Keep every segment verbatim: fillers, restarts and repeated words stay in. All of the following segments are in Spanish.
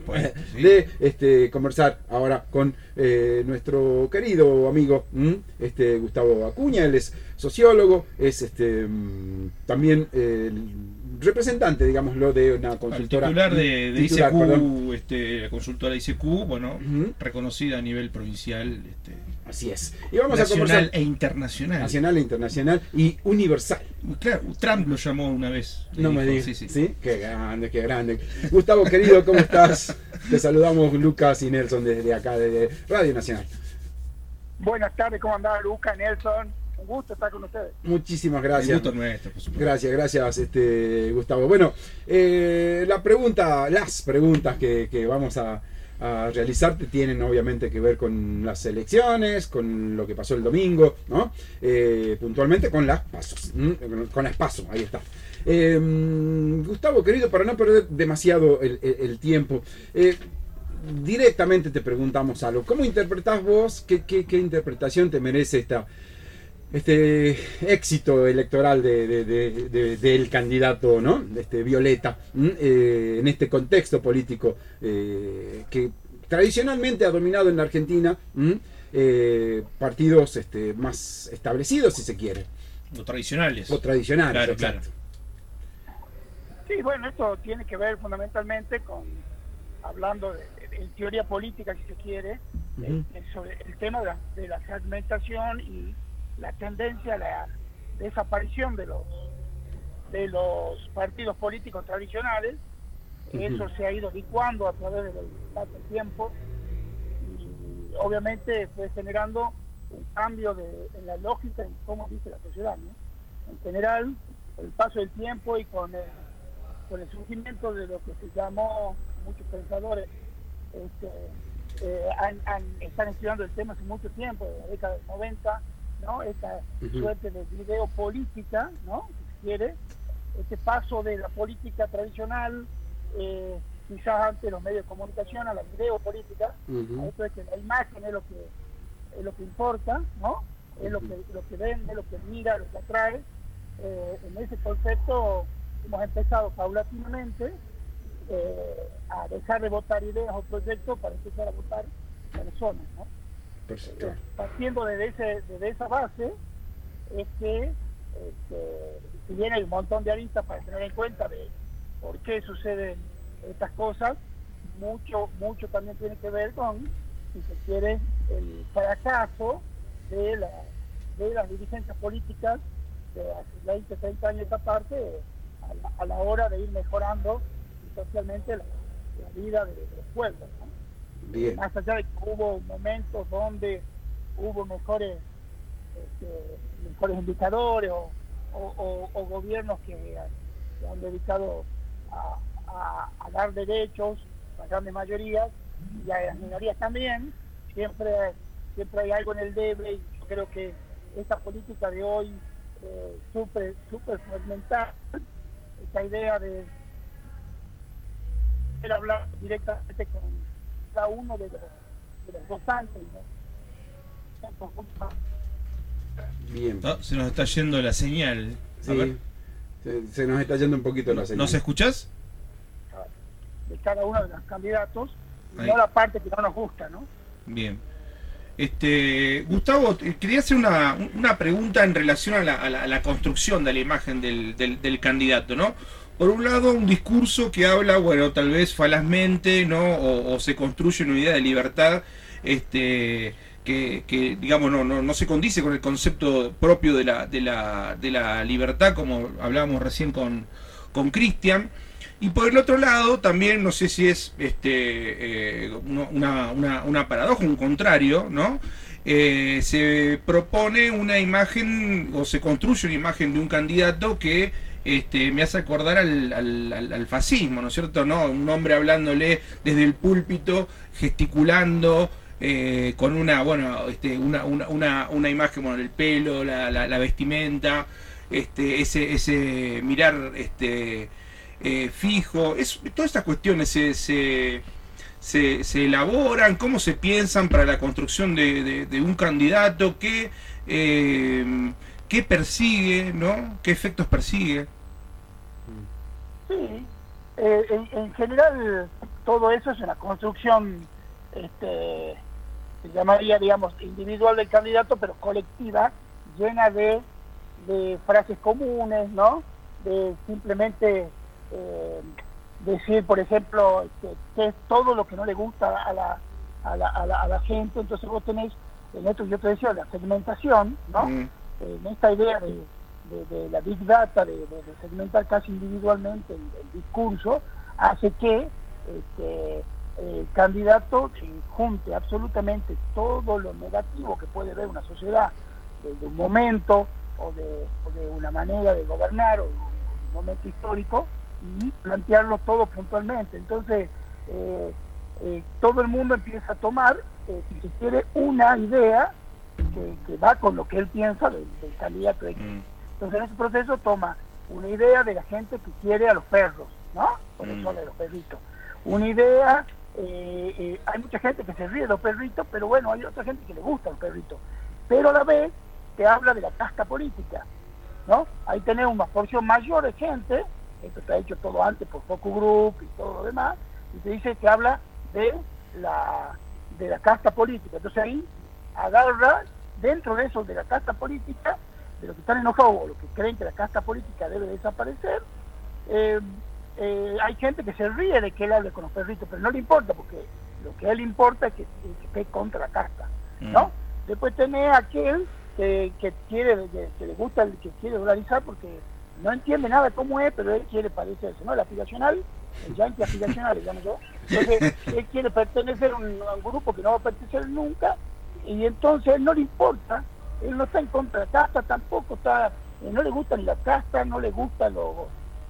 Pues, sí. de este, conversar ahora con eh, nuestro querido amigo este, Gustavo Acuña. Él es sociólogo, es este, también eh, representante, digámoslo, de una consultora. El titular de, de titular, I C Q, perdón. este, la consultora I C Q, bueno, Uh-huh. reconocida a nivel provincial, este, así es. Y vamos nacional a conversar e internacional. Nacional e internacional y universal. Claro, Trump lo llamó una vez. No dijo, me digas. sí, sí. ¿Sí? Qué grande, qué grande. Gustavo, querido, ¿cómo estás? Te saludamos Lucas y Nelson desde acá, desde Radio Nacional. Buenas tardes, ¿cómo andás, Lucas, Nelson? Un gusto estar con ustedes. Muchísimas gracias. El gusto nuestro, por supuesto. Gracias, gracias, este, Gustavo. Bueno, eh, la pregunta, las preguntas que, que vamos a, a realizarte tienen obviamente que ver con las elecciones, con lo que pasó el domingo, ¿no? Eh, puntualmente con las pasos, ¿m? con las pasos, ahí está. Eh, Gustavo, querido, para no perder demasiado el, el, el tiempo, eh, directamente te preguntamos algo. ¿Cómo interpretás vos? ¿Qué, qué, qué interpretación te merece esta, este éxito electoral de, de, de, de, del candidato, ¿no? Este, Violeta, eh, en este contexto político eh, que tradicionalmente ha dominado en la Argentina eh, partidos este, más establecidos, si se quiere. O tradicionales. O tradicionales, claro, exacto. Claro. Sí, bueno, esto tiene que ver fundamentalmente con, hablando de, de, de teoría política, si se quiere, uh-huh. eh, sobre el tema de la, de la fragmentación y la tendencia a la desaparición de los de los partidos políticos tradicionales. Uh-huh. Eso se ha ido licuando a través del paso del tiempo y obviamente fue generando un cambio de, en la lógica y cómo dice la sociedad, ¿no? En general, el paso del tiempo y con el, con el surgimiento de lo que se llamó, muchos pensadores este, eh, han, han, están estudiando el tema hace mucho tiempo, de la década del noventa, ¿no? Esta uh-huh. suerte de videopolítica, ¿no? Si se quiere, este paso de la política tradicional, eh, quizás antes los medios de comunicación, a la videopolítica, uh-huh. esto es que la imagen es lo que es lo que importa, ¿no? Es uh-huh. lo que lo que vende, lo que mira, lo que atrae. Eh, en ese concepto hemos empezado paulatinamente eh, a dejar de votar ideas o proyectos para empezar a votar personas, ¿no? Eh, partiendo de, ese, de esa base es que este, si bien hay un montón de aristas para tener en cuenta de por qué suceden estas cosas, mucho mucho también tiene que ver con, si se quiere, el fracaso de, la, de las dirigencias políticas de hace veinte, treinta años esta parte a la, a la hora de ir mejorando socialmente la, la vida de, de los pueblos, ¿no? Bien. Más allá de que hubo momentos donde hubo mejores este, mejores indicadores o, o, o, o gobiernos que se han dedicado a, a, a dar derechos a grandes mayorías y a las minorías también, siempre, siempre hay algo en el debe, y yo creo que esta política de hoy eh, súper super fragmentada, esta idea de, de hablar directamente con cada uno de los, de los votantes, ¿no? Bien. No, se nos está yendo la señal. Sí, se, se nos está yendo un poquito la señal. ¿Nos escuchás? De cada uno de los candidatos, y Ahí. no la parte que no nos gusta, ¿no? Bien. Este, Gustavo, quería hacer una, una pregunta en relación a la, a la, a la construcción de la imagen del, del, del candidato, ¿no? Por un lado, un discurso que habla, bueno, tal vez falazmente, ¿no? O, o se construye una idea de libertad, este, que, que digamos, no, no, no se condice con el concepto propio de la, de la, de la libertad, como hablábamos recién con, con Cristian. Y por el otro lado, también, no sé si es este, eh, una, una, una paradoja, un contrario, ¿no? Eh, se propone una imagen, o se construye una imagen de un candidato que este, me hace acordar al, al, al, al fascismo, ¿no es cierto? ¿No? Un hombre hablándole desde el púlpito, gesticulando, eh, con una, bueno, este, una, una, una, una imagen, bueno, el pelo, la, la, la vestimenta, este, ese, ese mirar, este... Eh, fijo, es, todas estas cuestiones se, se, se, se elaboran, cómo se piensan para la construcción de, de, de un candidato, qué, eh, qué persigue, ¿no? ¿Qué efectos persigue? Sí, eh, en, en general todo eso es una construcción, este, se llamaría, digamos, individual del candidato, pero colectiva, llena de, de frases comunes, ¿no? De simplemente eh, decir, por ejemplo, que, que es todo lo que no le gusta a la, a la, a la, a la gente. Entonces vos tenés, en esto yo te decía, la segmentación, ¿no? Mm. En esta idea de, de, de la Big Data, de, de, de segmentar casi individualmente el, el discurso, hace que este, el candidato junte absolutamente todo lo negativo que puede ver una sociedad desde un momento o de, o de una manera de gobernar o un momento histórico y plantearlo todo puntualmente. Entonces eh, eh, todo el mundo empieza a tomar, eh, si se quiere, una idea que, que va con lo que él piensa del, del candidato X. Mm. Entonces en ese proceso toma una idea de la gente que quiere a los perros, ¿no? Por eso mm. de los perritos. Una idea, eh, eh, hay mucha gente que se ríe de los perritos, pero bueno, hay otra gente que le gusta los perritos. Pero a la vez te habla de la casta política, ¿no? Ahí tenés una porción mayor de gente, esto está hecho todo antes por Focus Group y todo lo demás, y te dice que habla de la, de la casta política. Entonces ahí agarra dentro de eso, de la casta política, de los que están enojados o los que creen que la casta política debe desaparecer, eh, eh, hay gente que se ríe de que él hable con los perritos, pero no le importa, porque lo que a él le importa es que esté contra la casta, ¿no? Mm. Después tenés aquel que, que quiere, que, que le gusta, el que quiere dolarizar porque no entiende nada de cómo es, pero él quiere parecerse, ¿no? El aspiracional, el yankee aspiracional, le llamo yo. Entonces, él quiere pertenecer a un, a un grupo que no va a pertenecer nunca, y entonces él no le importa, él no está en contra de la casta, tampoco está, eh, no le gusta ni la casta, no le gusta lo,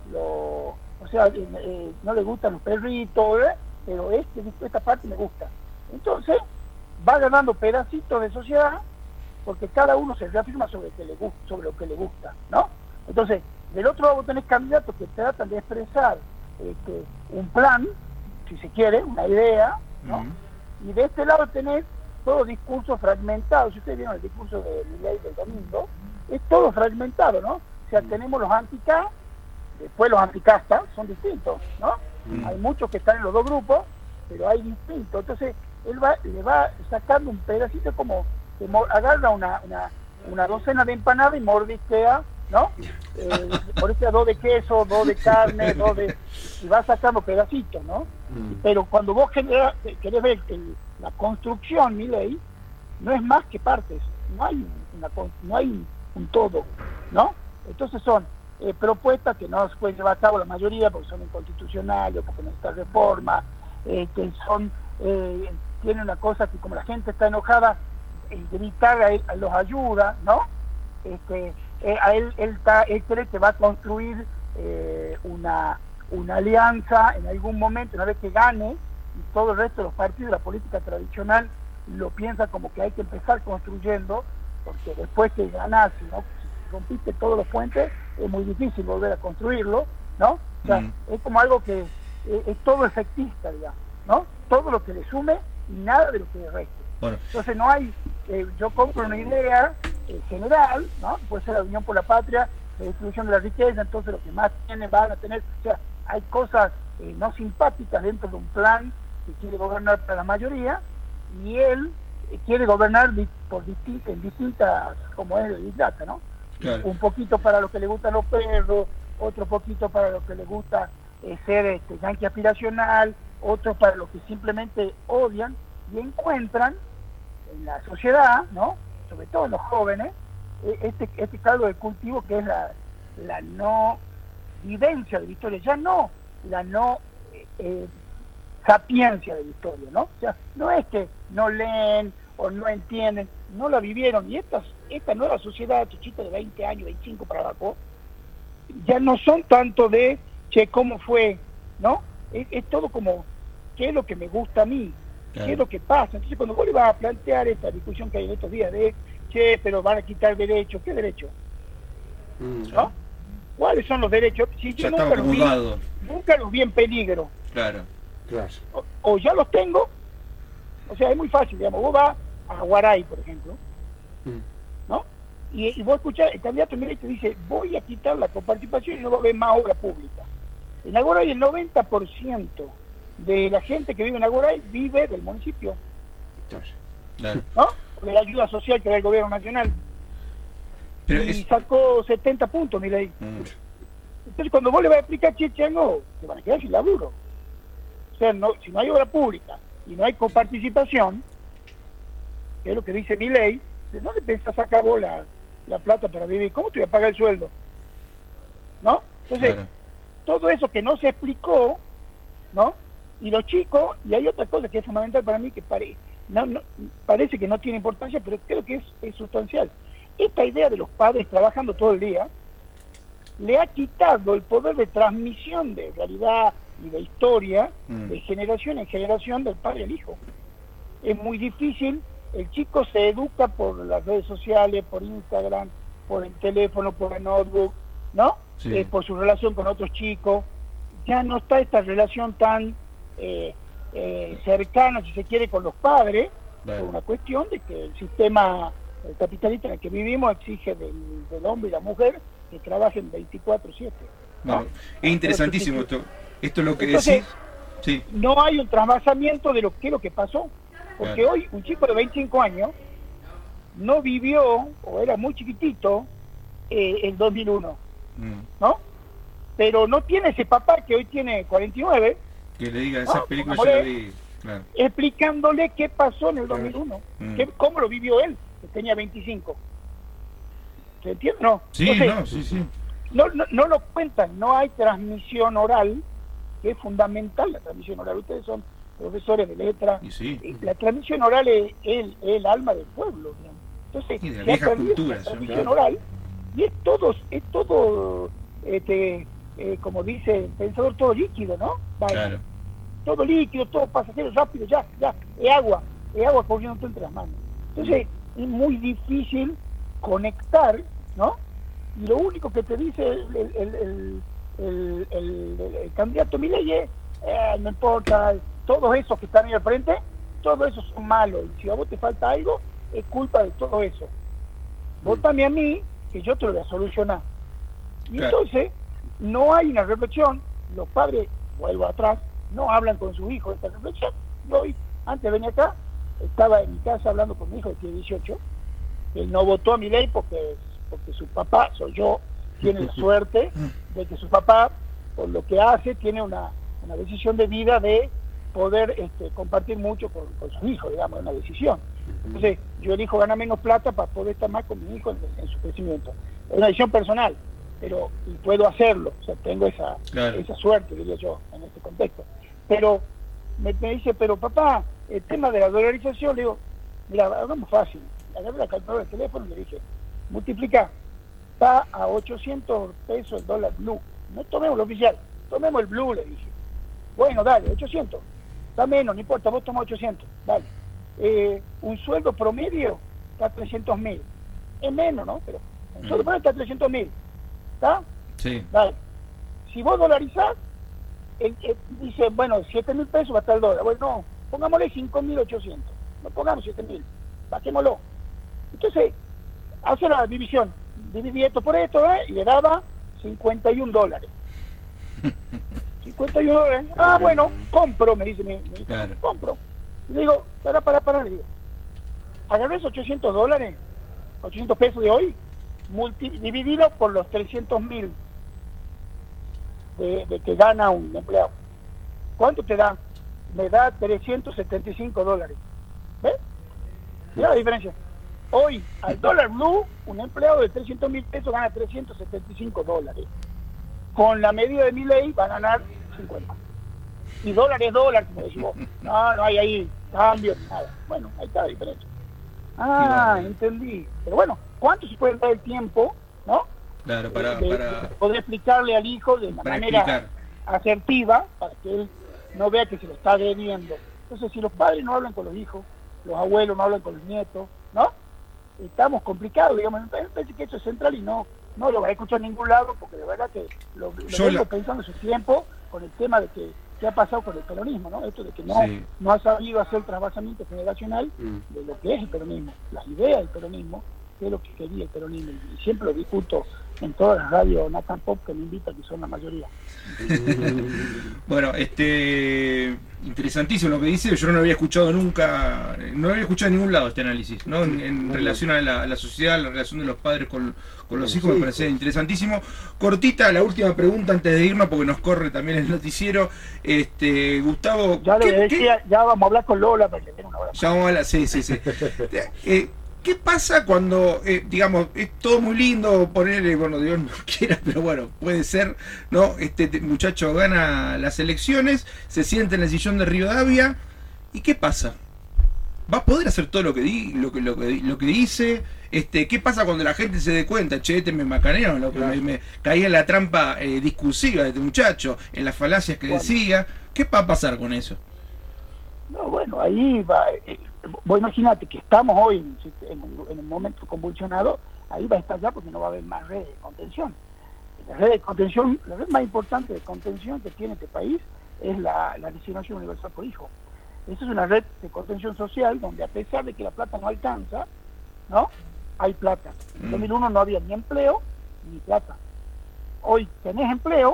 lo o sea, eh, eh, no le gustan los perritos, ¿eh? Pero este, esta parte me gusta. Entonces, va ganando pedacitos de sociedad, porque cada uno se reafirma sobre, que le gusta, sobre lo que le gusta, ¿no? Entonces, del otro lado vos tenés candidatos que tratan de expresar este, un plan, si se quiere, una idea, ¿no? Uh-huh. Y de este lado tenés todo discurso fragmentado. Si ustedes vieron el discurso de Milei del domingo, es todo fragmentado, ¿no? O sea, tenemos los anti-K, después los anticastas, son distintos, ¿no? Uh-huh. Hay muchos que están en los dos grupos, pero hay distintos. Entonces, él va, le va sacando un pedacito como que agarra una, una, una docena de empanadas y mordisquea, ¿no? Eh, mordisquea dos de queso, dos de carne, dos de... y va sacando pedacitos, ¿no? Mm. Pero cuando vos querés, querés ver el, la construcción, Milei, no es más que partes, no hay, una, no hay un todo, ¿no? Entonces son eh, propuestas que no se pueden llevar a cabo la mayoría porque son inconstitucionales o porque necesitan reforma, eh, que son... Eh, tiene una cosa que como la gente está enojada, el gritar a él a los ayuda, ¿no? Este, eh, a él, él, está, él cree que va a construir eh, una, una alianza en algún momento, una vez que gane, y todo el resto de los partidos de la política tradicional lo piensa como que hay que empezar construyendo, porque después que ganas, ¿no? Si rompiste todos los puentes, es muy difícil volver a construirlo, ¿no? O sea, mm. es como algo que eh, es todo efectista, digamos, ¿no? Todo lo que le sume y nada de lo que le reste. Bueno. Entonces no hay, eh, yo compro una idea eh, general, ¿no? Puede ser la Unión por la Patria, la distribución de la riqueza, entonces los que más tienen van a tener, o sea, hay cosas eh, no simpáticas dentro de un plan que quiere gobernar para la mayoría, y él eh, quiere gobernar di por distin en distintas, como es el Big Data, ¿no? Claro. Un poquito para los que le gustan los perros, otro poquito para los que le gusta eh, ser este, yanqui aspiracional, otros para los que simplemente odian y encuentran en la sociedad, ¿no? Sobre todo en los jóvenes, este, este caldo de cultivo que es la, la no vivencia de la historia, ya no la no eh, sapiencia de la historia, ¿no? O sea, no es que no leen o no entienden, no la vivieron, y estas, esta nueva sociedad, chichita de veinte años, veinticinco para abajo, ya no son tanto de, che, ¿cómo fue? ¿No? Es, es todo como, ¿qué es lo que me gusta a mí? Claro. ¿Qué es lo que pasa? Entonces cuando vos le vas a plantear esta discusión que hay en estos días de, che, pero van a quitar derechos, ¿qué derechos? Mm. ¿No? ¿Cuáles son los derechos? Si yo nunca los, vi, nunca los vi en peligro. Claro, claro. O, o ya los tengo, o sea, es muy fácil, digamos, vos vas a Guaray, por ejemplo, mm. ¿no? Y, y vos escuchás, el candidato Milei te dice, voy a quitar la coparticipación y no va a haber más obra pública. En Guaray el noventa por ciento de la gente que vive en Aguaray vive del municipio, Claro. ¿no? De la ayuda social que da el gobierno nacional. Pero y es- sacó setenta puntos, Milei. Mm. Entonces, cuando vos le vas a explicar, che, chango, se van a quedar sin laburo. O sea, no, si no hay obra pública y no hay coparticipación, que es lo que dice Milei, ¿de dónde pensás sacar vos la, la plata para vivir? ¿Cómo te voy a pagar el sueldo? ¿No? Entonces, Claro. todo eso que no se explicó, ¿no? Y los chicos, y hay otra cosa que es fundamental para mí, que pare, no, no, parece que no tiene importancia, pero creo que es, es sustancial. Esta idea de los padres trabajando todo el día le ha quitado el poder de transmisión de realidad y de historia Mm. de generación en generación del padre al hijo. Es muy difícil, el chico se educa por las redes sociales, por Instagram, por el teléfono, por el notebook, ¿no? Sí. Eh, por su relación con otros chicos. Ya no está esta relación tan eh, eh, cercana, si se quiere, con los padres, Claro. por una cuestión de que el sistema el capitalista en el que vivimos exige del, del hombre y la mujer que trabajen veinticuatro siete. ¿no? No, es interesantísimo esto. Esto es lo que Entonces, decís. Sí. no hay un trasvasamiento de lo que es lo que pasó, porque Claro. hoy un chico de veinticinco años no vivió, o era muy chiquitito, eh, el dos mil uno, Mm. ¿no? Pero no tiene ese papá que hoy tiene cuarenta y nueve, Que le diga, esa No, película como yo la le- vi. Claro. explicándole qué pasó en el dos mil uno, Mm. qué- cómo lo vivió él, que tenía veinticinco. ¿Se entiende? No. Sí, Entonces, no, sí, sí. no, no, no lo cuentan, no hay transmisión oral, que es fundamental la transmisión oral. Ustedes son profesores de letra. Y sí. Y la transmisión oral es el, el alma del pueblo, digamos. Entonces, Y de la se ha vieja perdido cultura, la sí, transmisión claro. oral, y es todo, es todo este, eh, como dice el pensador, todo líquido, ¿no? Vale. Claro. Todo líquido, todo pasajero, rápido, ya, ya, es agua, es agua corriendo entre las manos. Entonces, es muy difícil conectar, ¿no? Y lo único que te dice el, el, el, el, el, el- el- el candidato Milei es, eh, no importa, todos esos que están ahí al frente, todos esos son malos, y si a vos te falta algo, es culpa de todo eso. Votame a mí, que yo te lo voy a solucionar. Y Claro. entonces, no hay una reflexión, los padres, vuelvo atrás, no hablan con sus hijos de esta reflexión. Yo hoy, antes de venir acá, estaba en mi casa hablando con mi hijo que tiene dieciocho, él no votó a mi ley porque, porque su papá, soy yo, tiene la suerte de que su papá, por lo que hace, tiene una, una decisión de vida de poder este, compartir mucho con, con su hijo, digamos, una decisión. Entonces, yo elijo ganar menos plata para poder estar más con mi hijo en, en su crecimiento. Es una decisión personal, pero y puedo hacerlo, o sea, tengo esa, Claro. esa suerte, diría yo, en este contexto. Pero me, me dice, pero papá, el tema de la dolarización, le digo, mira, hagamos fácil. Agarré la calculadora del teléfono y le dije, multiplica, está a ochocientos pesos el dólar blue. No tomemos lo oficial, tomemos el blue, le dije. Bueno, dale, ochocientos. Está menos, no importa, vos toma ochocientos, dale. Eh, un sueldo promedio está a trescientos mil. Es menos, ¿no? Pero un sueldo promedio está a trescientos mil. ¿Está? Sí. Dale. Si vos dolarizás, el, el- dice, bueno, siete mil pesos va a estar el dólar. Bueno, no, pongámosle cinco mil ochocientos. No pongamos siete mil, bajémoslo. Entonces, hace la división. Dividí esto por esto, ¿eh? Y le daba cincuenta y un dólares. cincuenta y un dólares. Ah, bueno, compro, me dice mi, mi hijo. Claro. Compro. Y le digo, para, para, para, le digo. Agarré esos ochocientos dólares, ochocientos pesos de hoy, multi, dividido por los trescientos mil de, de que gana un empleado. ¿Cuánto te da? Me da trescientos setenta y cinco dólares. ¿Ves? Mira la diferencia. Hoy, al dólar blue, un empleado de trescientos mil pesos gana trescientos setenta y cinco dólares. Con la medida de mi ley va a ganar cincuenta. Y dólar es dólar, como decimos. No, no hay ahí cambio ni nada. Bueno, ahí está la diferencia. Ah, bueno. entendí. Pero bueno, ¿cuánto se puede dar el tiempo, no? Claro, para, de, para, de poder explicarle al hijo de una para manera explicar. asertiva para que él no vea que se lo está agrediendo. Entonces, si los padres no hablan con los hijos, los abuelos no hablan con los nietos, ¿no? Estamos complicados, digamos. Me parece que eso es central y no no lo va a escuchar en ningún lado, porque de verdad que lo, lo Yo vengo la- pensando en su tiempo con el tema de que qué ha pasado con el peronismo, ¿no? Esto de que no, Sí. no ha sabido hacer trasvasamiento generacional Mm. de lo que es el peronismo, las ideas del peronismo, qué es lo que quería el peronismo. Y siempre lo discuto en todas las radios Nacan Pop que me invitan, que son la mayoría. Bueno, este interesantísimo lo que dice. Yo no lo había escuchado nunca, no lo había escuchado en ningún lado este análisis, ¿no? En, en relación a la, a la sociedad, la relación de los padres con, con los hijos, me parece interesantísimo. Cortita, la última pregunta antes de irnos, porque nos corre también el noticiero. Este, Gustavo, ya le decía, ¿qué? Ya vamos a hablar con Lola para que tenga una hora. Ya vamos a hablar, sí, sí, sí. eh, ¿Qué pasa cuando, eh, digamos, es todo muy lindo ponerle, bueno, Dios no quiera, pero bueno, puede ser, ¿no? Este muchacho gana las elecciones, se sienta en el sillón de Rivadavia, ¿y qué pasa? ¿Va a poder hacer todo lo que di, lo que, lo que, lo que dice? Este, ¿qué pasa cuando la gente se dé cuenta? Che, este me macanearon, lo que me, me caía en la trampa eh, discursiva de este muchacho, en las falacias que bueno. decía. ¿Qué va a pasar con eso? No, bueno, ahí va... Eh, vos imaginate que estamos hoy en, en, en un momento convulsionado, ahí va a estar ya porque no va a haber más redes de contención. La red de contención, la red más importante de contención que tiene este país es la, la Asignación Universal por Hijo. Esa es una red de contención social donde a pesar de que la plata no alcanza, ¿no? Hay plata. En dos mil uno no había ni empleo ni plata. Hoy tenés empleo,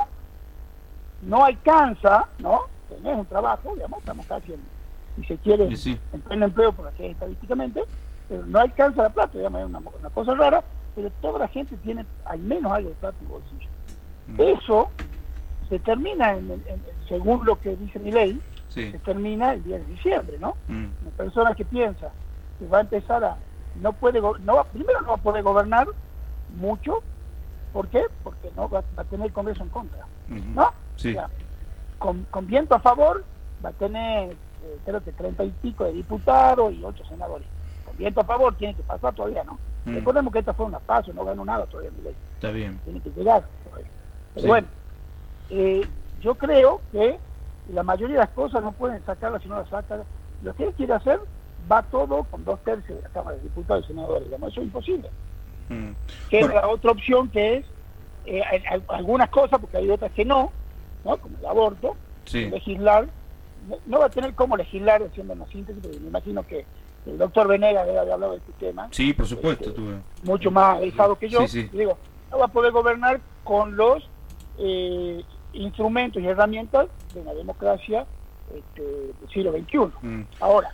no alcanza, ¿no? Tenés un trabajo, digamos, estamos casi en, si se quiere, sí, sí. en pleno empleo, por así estadísticamente, pero no alcanza la plata, digamos, es una, una cosa rara, pero toda la gente tiene al menos algo de plata en el bolsillo. Mm. Eso se termina, en, en, en, según lo que dice mi ley, sí. se termina el diez de diciembre, ¿no? Mm. Una persona que piensa que va a empezar a, no puede, no va, primero no va a poder gobernar mucho, ¿por qué? Porque no va, va a tener el Congreso en contra, mm-hmm. ¿no? Sí. O sea, con, con viento a favor va a tener eh, creo que treinta y pico de diputados y ocho senadores. Con viento a favor tiene que pasar todavía, ¿no? Mm. Recordemos que esta fue una paso, no ganó nada todavía mi ley. Está bien. Tiene que llegar todavía. Pero sí. bueno, eh, yo creo que la mayoría de las cosas no pueden sacarlas si no las sacan. Lo que él quiere hacer va todo con dos tercios de la Cámara de Diputados y Senadores. Digamos, eso es imposible. Mm. Que bueno. es la otra opción que es eh, algunas cosas, porque hay otras que no, ¿no? Como el aborto, sí. legislar, no, no va a tener cómo legislar haciendo una síntesis, porque me imagino que el doctor Venegas debe haber hablado de este tema. Sí, por supuesto. Este, mucho más avisado que yo. Sí, sí. Y digo, no va a poder gobernar con los eh, instrumentos y herramientas de una democracia este, del siglo veintiuno. Mm. Ahora,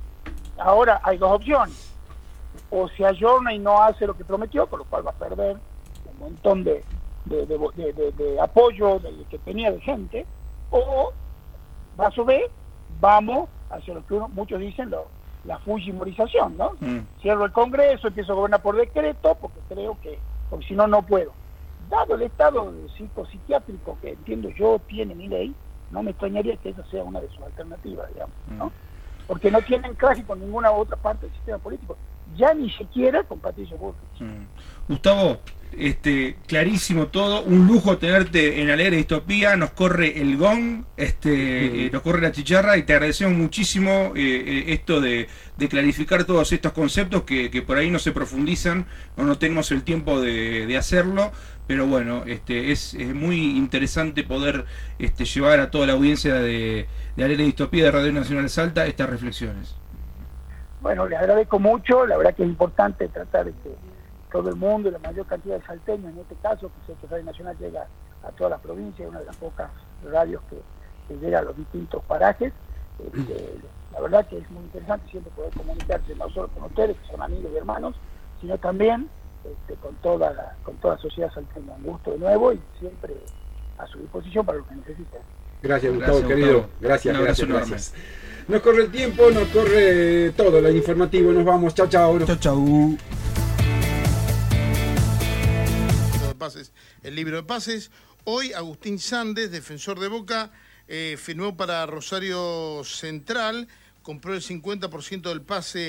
ahora hay dos opciones. O se ayorna y no hace lo que prometió, con lo cual va a perder un montón de De, de, de, de, de apoyo de, que tenía de gente, o a su vez vamos hacia lo que uno, muchos dicen lo, la fujimorización, ¿no? Mm. Cierro el Congreso, empiezo a gobernar por decreto porque creo que, porque si no, no puedo. Dado el estado psicopsiquiátrico que entiendo yo tiene mi ley, no me extrañaría que esa sea una de sus alternativas, digamos, ¿no? Mm. Porque no tienen encaje con ninguna otra parte del sistema político, ya ni siquiera con Patricio Bullrich. Mm. Gustavo, este, clarísimo todo, un lujo tenerte en Alegre Distopía, nos corre el gong, este, uh-huh. eh, nos corre la chicharra y te agradecemos muchísimo eh, eh, esto de, de clarificar todos estos conceptos que, que por ahí no se profundizan, o no tenemos el tiempo de, de hacerlo, pero bueno, este, es, es muy interesante poder este, llevar a toda la audiencia de, de Alegre Distopía de Radio Nacional Salta estas reflexiones. Bueno, le agradezco mucho, la verdad que es importante tratar de que todo el mundo y la mayor cantidad de salteños, en este caso, que sé que Radio Nacional llega a todas las provincias, es una de las pocas radios que, que llega a los distintos parajes. Este, la verdad que es muy interesante siempre poder comunicarse no solo con ustedes, que son amigos y hermanos, sino también este, con toda la, con toda la sociedad salteña. Un gusto de nuevo y siempre a su disposición para lo que necesiten. Gracias, Gustavo, gracias, querido. Gustavo. Gracias, no, gracias, gracias. Nos corre el tiempo, nos corre todo el informativo, nos vamos. Chao, chao. Chao, chao. Pases, el libro de pases. Hoy Agustín Sandes, defensor de Boca, eh, firmó para Rosario Central, compró el cincuenta por ciento del pase